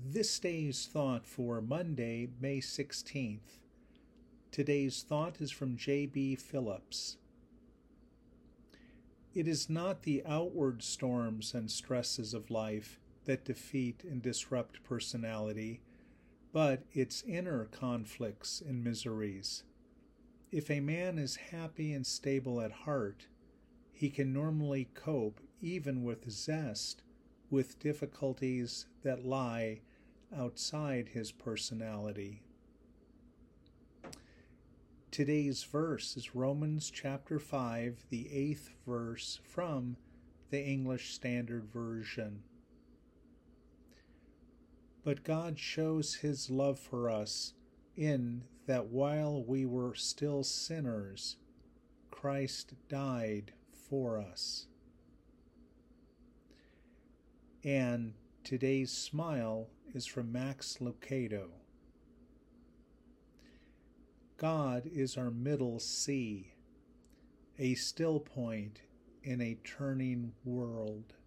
This day's thought for Monday, May 16th. Today's thought is from J.B. Phillips. It is not the outward storms and stresses of life that defeat and disrupt personality, but its inner conflicts and miseries. If a man is happy and stable at heart, he can normally cope, even with zest, with difficulties that lie outside his personality. Today's verse is Romans chapter 5, the 8th verse from the English Standard Version. But God shows his love for us in that while we were still sinners, Christ died for us. And today's smile is from Max Lucado. God is our middle sea, a still point in a turning world.